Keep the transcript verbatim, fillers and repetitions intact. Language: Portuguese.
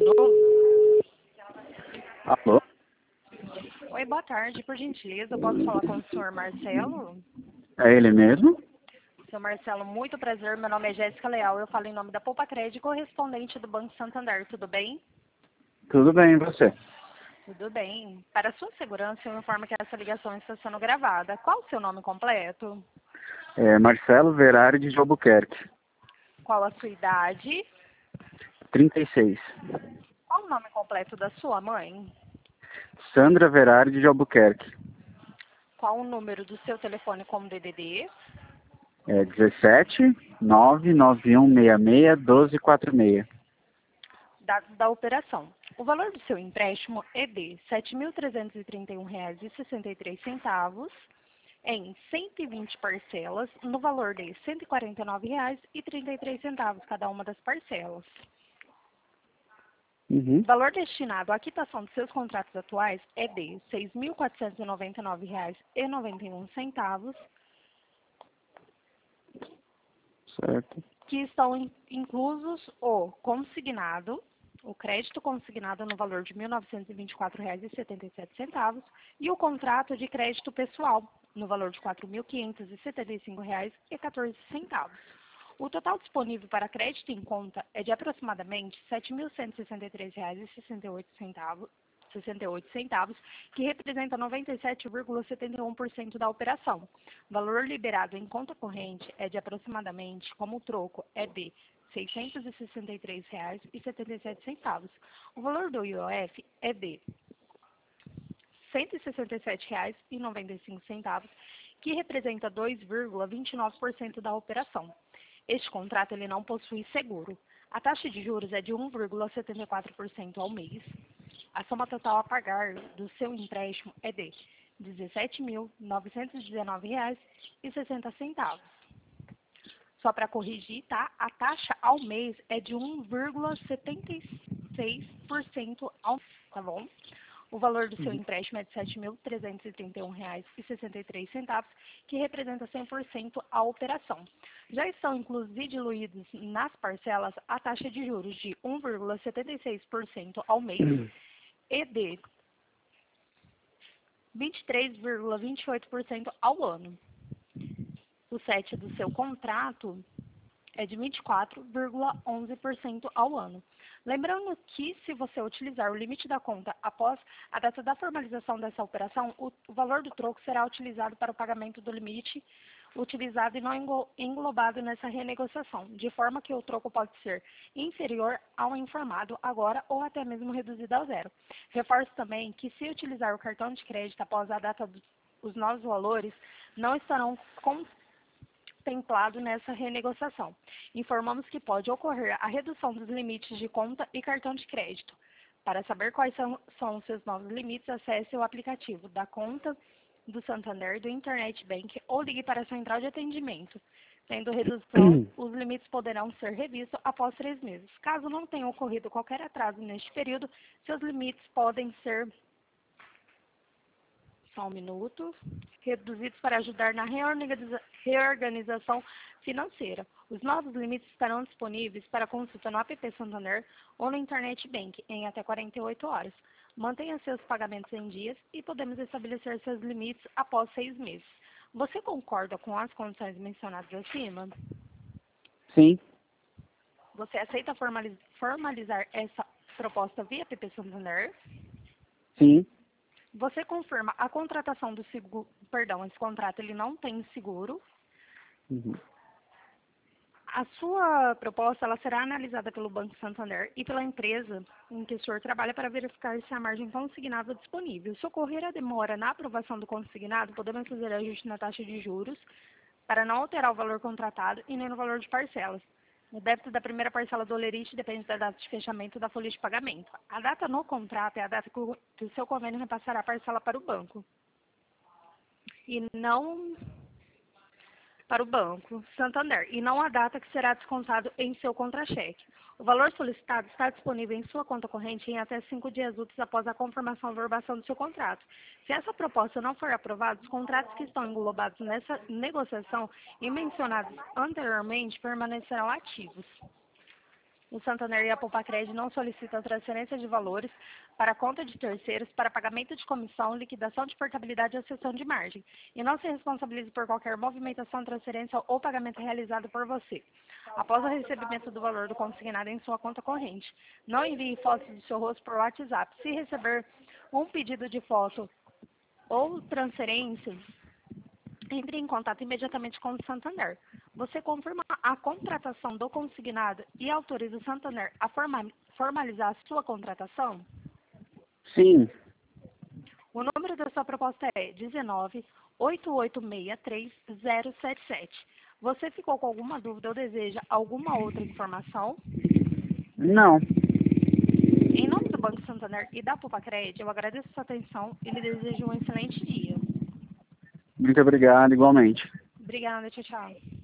Alô? Alô? Oi, boa tarde. Por gentileza, eu posso falar com o senhor Marcelo? É ele mesmo? Senhor Marcelo, muito prazer. Meu nome é Jéssica Leal. Eu falo em nome da Poupa Crédito, correspondente do Banco Santander. Tudo bem? Tudo bem, e você? Tudo bem. Para sua segurança, eu informo que essa ligação está sendo gravada. Qual o seu nome completo? É Marcelo Verari de Albuquerque, Qual a sua idade? trinta e seis. Qual o nome completo da sua mãe? Sandra Verari de Albuquerque. Qual o número do seu telefone como D D D? É dezessete, nove nove um seis seis, um dois quatro seis. Dados da operação. O valor do seu empréstimo é de sete mil trezentos e trinta e um reais e sessenta e três centavos em cento e vinte parcelas, no valor de cento e quarenta e nove reais e trinta e três centavos cada uma das parcelas. Uhum. O valor destinado à quitação dos seus contratos atuais é de seis mil quatrocentos e noventa e nove reais e noventa e um centavos, Certo. que estão in- inclusos o consignado, o crédito consignado no valor de mil novecentos e vinte e quatro reais e setenta e sete centavos e o contrato de crédito pessoal no valor de quatro mil quinhentos e setenta e cinco reais e quatorze centavos. O total disponível para crédito em conta é de aproximadamente sete mil cento e sessenta e três reais e sessenta e oito centavos, sessenta e oito centavos, que representa noventa e sete vírgula setenta e um por cento da operação. O valor liberado em conta corrente é de aproximadamente, como o troco é de seiscentos e sessenta e três reais e setenta e sete centavos. O valor do I O F é de cento e sessenta e sete reais e noventa e cinco centavos, que representa dois vírgula vinte e nove por cento da operação. Este contrato ele não possui seguro. A taxa de juros é de um vírgula setenta e quatro por cento ao mês. A soma total a pagar do seu empréstimo é de dezessete mil novecentos e dezenove reais e sessenta centavos. Só para corrigir, tá? A taxa ao mês é de um vírgula setenta e seis por cento ao mês, tá bom? O valor do seu empréstimo é de sete mil trezentos e trinta e um reais e sessenta e três centavos, que representa cem por cento a operação. Já estão inclusos e diluídos nas parcelas a taxa de juros de um vírgula setenta e seis por cento ao mês e de vinte e três vírgula vinte e oito por cento ao ano. O S E T do seu contrato é de vinte e quatro vírgula onze por cento ao ano. Lembrando que, se você utilizar o limite da conta após a data da formalização dessa operação, o, o valor do troco será utilizado para o pagamento do limite utilizado e não englo- englobado nessa renegociação, de forma que o troco pode ser inferior ao informado agora ou até mesmo reduzido a zero. Reforço também que, se utilizar o cartão de crédito após a data dos os novos valores, não estarão com contemplado nessa renegociação. Informamos que pode ocorrer a redução dos limites de conta e cartão de crédito. Para saber quais são, são os seus novos limites, acesse o aplicativo da conta do Santander, do Internet Bank ou ligue para a central de atendimento. Tendo redução, os limites poderão ser revistos após três meses. Caso não tenha ocorrido qualquer atraso neste período, seus limites podem ser Só um minuto. Reduzidos para ajudar na reorganiza- reorganização financeira. Os novos limites estarão disponíveis para consulta no app Santander ou no Internet Bank em até quarenta e oito horas. Mantenha seus pagamentos em dias e podemos estabelecer seus limites após seis meses. Você concorda com as condições mencionadas acima? Sim. Você aceita formaliz- formalizar essa proposta via app Santander? Sim. Você confirma a contratação do seguro, perdão, esse contrato ele não tem seguro. Uhum. A sua proposta ela será analisada pelo Banco Santander e pela empresa em que o senhor trabalha para verificar se a margem consignada é disponível. Se ocorrer a demora na aprovação do consignado, podemos fazer ajuste na taxa de juros para não alterar o valor contratado e nem no valor de parcelas. O débito da primeira parcela do holerite depende da data de fechamento da folha de pagamento. A data no contrato é a data que o, que o seu convênio repassará a parcela para o banco. E não para o Banco Santander, e não a data que será descontado em seu contra-cheque. O valor solicitado está disponível em sua conta corrente em até cinco dias úteis após a confirmação da verbação do seu contrato. Se essa proposta não for aprovada, os contratos que estão englobados nessa negociação e mencionados anteriormente permanecerão ativos. O Santander e a Poupa-Cred não solicitam transferência de valores para conta de terceiros para pagamento de comissão, liquidação de portabilidade ou cessão de margem, e não se responsabiliza por qualquer movimentação, transferência ou pagamento realizado por você. Após o recebimento do valor do consignado em sua conta corrente, não envie fotos do seu rosto por WhatsApp. Se receber um pedido de foto ou transferência, entre em contato imediatamente com o Santander. Você confirma a contratação do consignado e autoriza o Santander a formalizar a sua contratação? Sim. O número da sua proposta é dezenove, oito oito seis três, zero sete sete. Você ficou com alguma dúvida ou deseja alguma outra informação? Não. Em nome do Banco Santander e da Poupa-Cred, eu agradeço a sua atenção e lhe desejo um excelente dia. Muito obrigado, igualmente. Obrigada, tchau, tchau.